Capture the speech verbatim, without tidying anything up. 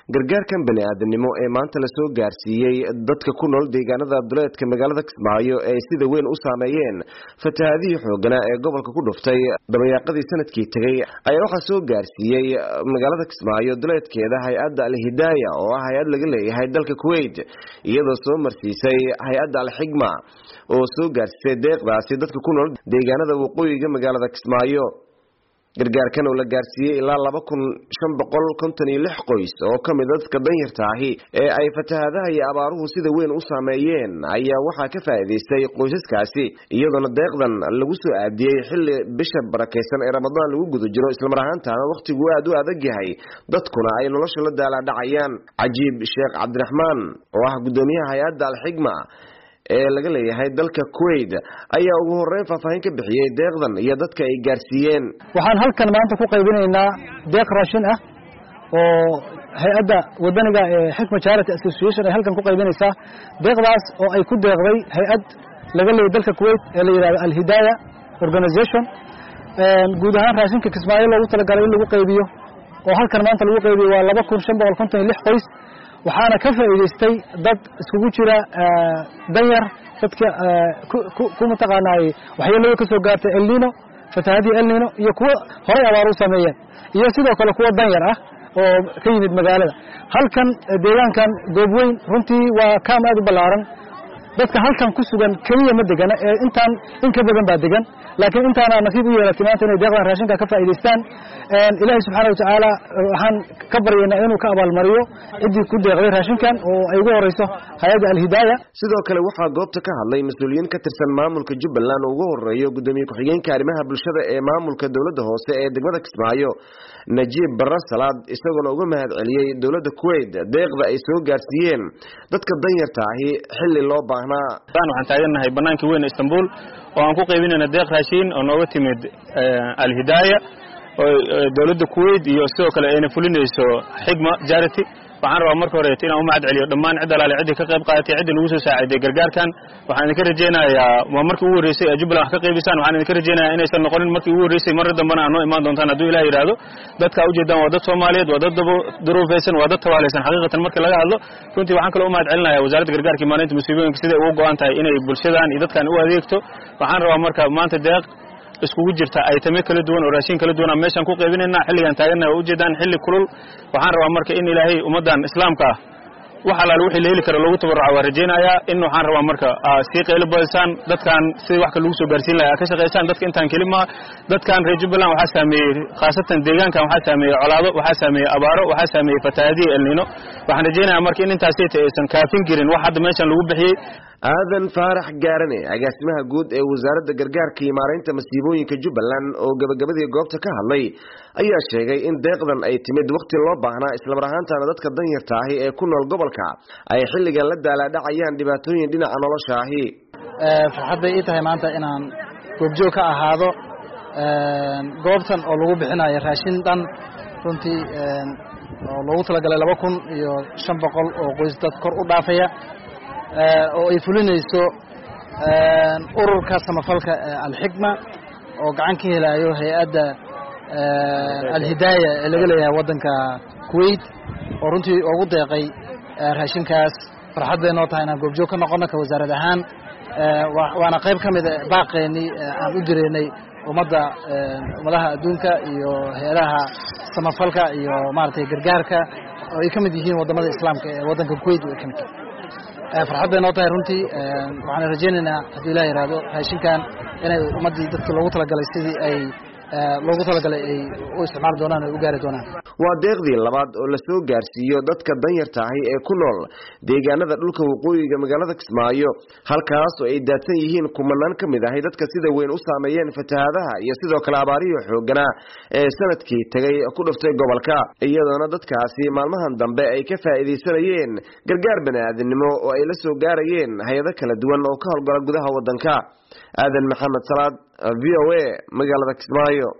gargaarkan bani'aadanimo ee maanta la soo gaarsiiyay dadka ku nool deegaanada duleedka magaalada Kismaayo ee sida weyn u saameeyeen fatahaadii xoogana ee gobolka ku dhuftay dabayaaqadii sanadkii tagay ayaa waxa soo gaarsiiyay magaalada Kismaayo duleedkeeda hay'adda Al-Hidaaya oo ah hay'ad laga leeyahay dalka Kuwait iyadoo soo marsiisay hay'adda Al-Higma oo soo gaarsiisay deeqdaasi dadka ku nool deegaanada waqooyiga magaalada Kismaayo. gargaarkan oo la gaarsiiyay ilaa laba kun shan boqol konton iyo lix qoys oo kamid ah dadka danyarta ahi ee ay fatahaadaha iyo abaaruhu sida weyn u saameeyeen ayaa waxaa ka faa'iideystay qoysaskaasi iyadoona deeqdan lagu soo aadiyay xilli bisha barakeysan ee Ramadaan lagu guda jiro isla mar ahaantaana waqtigu aad u adag yahay dadkuna ay nolosha la daala dhacayaan. Cajiib Sheekh Cabdiraxmaan oo ah gudoomiyaha hay'adda Al-Higma ee laga leeyahay dalka Kuwait ayaa ugu horeyn faahfaahin ka bixiyay deeqdan iyo dadka ay gaarsiiyeen. waxaan halkan maanta ku qaybinaynaa deeq raashin ah oo hay'adda wadaniga ee Hikma Charity Association ay halkan ku qaybinaysaa. deeqdaas oo ay ku deeqday hay'ad laga leeyahay dalka Kuwait ee la yiraahdo Al-Hidaaya Organization. guud ahaan raashinka Kismaayo loogu talagalay in lagu qaybiyo oo halkan maanta lagu qaybiyo waa laba kun shan boqol konton iyo lix qoys. waxaana ka faa'iideystay dad iskugu jira danyar dadka ku mataqaanay waxyeelada ka soo gaartay El Niño fatahaadii El Niño iyo kuwa horay abaar u sameeyay iyo sidoo kale kuwa danyar ah oo ka yimid magaalada. halkan deegaankan goob weyn runtii waa kaam aad u ballaaran. dadka halkan ku sugan kaliya ma degana ee intaan in ka badan baa degan laakiin intaana nasiib u yeelatay maanta inay deeqdan raashinka ka faa'iideystaan. ilaahay subxaanahu wa tacaala waxaan ka baryaynaa inuu ka abaalmariyo ciddii ku deeqday raashinkan oo ay ugu horeyso hay'adda Al-Hidaaya. sidoo kale waxaa goobta ka hadlay mas'uuliyiin ka tirsan maamulka Jubbaland oo ugu horeeyo gudoomiye ku-xigeenka arrimaha bulshada ee maamulka dawladda hoose ee degmada Kismaayo Najiib Barre Salaad isagoo uga mahad celiyay dawladda Kuwait deeqda ay soo gaarsiiyeen dadka danyarta ahi xilli loo baahnaa. waxaan taaganahay banaanka weyn ee Istanbul oo aan ku qaybinayna deeq raashin oo nooga timid Al-Hidaaya oo dawladda Kuwait iyo sidoo kale ay fulinayso Hikma Charity. waxaan rabaa marka hore inaan u mahad celiyo dhammaan cid alaale cid ka qayb qaadatay cid lagu soo saaciday gargaarkan. waxaan ka rajeynayaa waa markii ugu horeysay Jubbaland wax ka qaybisaan. waxaan ka rajeynayaa inaysan noqonin markii ugu horeysay mar dambana aan noo imaan doontaan hadduu Ilaahay yiraahdo. dadka u jeedaan waa dad Soomaaliyeed waa dad duruufaysan waa dad tawaalaysan xaqiiqatan markii laga hadlo. runtii waxaan kale u mahad celinayaa wasaaradda gargaarka iyo maareynta musiibooyinka sida ugu go'an tahay inay bulshadan iyo dadkan u adeegto. waxaan rabaa marka maanta deeq iskugu jirta ay tamay kala duwan oo raashin kala duwan meeshan ku qaybinayna xilligan taaganahay oo u jeedaan xilli kulul. waxaan rabaa marka in Ilaahay ummadan islaamka ah waxa la wixii la heli karo lagu tabaruco waa rajeynayaa in waxaan rabaa marka si qaylo badsan dadkan sidii wax ka lagu soo gaarsiin lahaa ka shaqeeysan dadka intaan kelima dadkan reer Jubbaland waxa saameeyay khaasatan deegaankan waxa saameeyay colaado waxa saameeyay abaaro waxa saameeyay fatahaadii El Niño. waxaan rajeynayaa marka in intaas aysan kaafin jirin wax hadda meeshan lagu bixiyay. aadan faarax gaarane agaasimaha guud ee wasaaradda gargaarka iyo maareynta masiibooyinka Jubbaland oo gabagabadii goobta ka hadlay ayaa sheegay in deeqdan ay timid waqti loo baahnaa isla mar ahaantaana dadka danyarta ahi ee ku nool gobolka ay xilligan la daalaadhacayaan dhibaatooyin dhinaca nolosha ahi. farxad bay ii tahay maanta inaan goobjoog ka ahaado goobtan oo lagu bixinayo raashin dhan runtii oo loogu talagalay laba kun iyo shan boqol oo qoys dad kor u dhaafaya oo ay fulinayso ururka samafalka Al-Higma oo gacan ka helayo hay'adda Al-Hidaaya ee laga leeyahay wadanka Kuwait oo runtii ugu deeqay raashinkaas. farxad bay noo tahay inaan goobjoog ka noqono ka wasaarad ahaan waana qayb ka mid ah baaqeeni aan u direynay ummadda ummadaha adduunka iyo hay'adaha samafalka iyo maartay gargaarka oo ay ka mid yihiin wadamada islaamka ee wadanka Kuwait oo kamid farxad bay noo tahay runtii. waxaan rajeynaynaa haddii Ilaahay yiraahdo raashinkan inay ummadii dadka loogu talagalay sidii ay loogu talagalay ay u isticmaali doonaan oo u gaari doonaan. waa deeqdii labaad oo la soo gaarsiiyo dadka danyarta ahi ee ku nool deegaanada dhulka waqooyiga magaalada Kismaayo halkaas oo ay daadsan yihiin kumanaan ka mid ah dadka sida weyn u saameeyeen fatahaadaha iyo sidoo kale abaariyo xoogana ee sanadkii tagay ku dhuftay gobolka iyadoona dadkaasi maalmahan dambe ay ka faa'iideysanayeen gargaar bani'aadanimo oo ay la soo gaarayeen hay'ado kala duwan oo ka howlgala gudaha wadanka. aadan maxamed salaad V O A magaalada Kismaayo.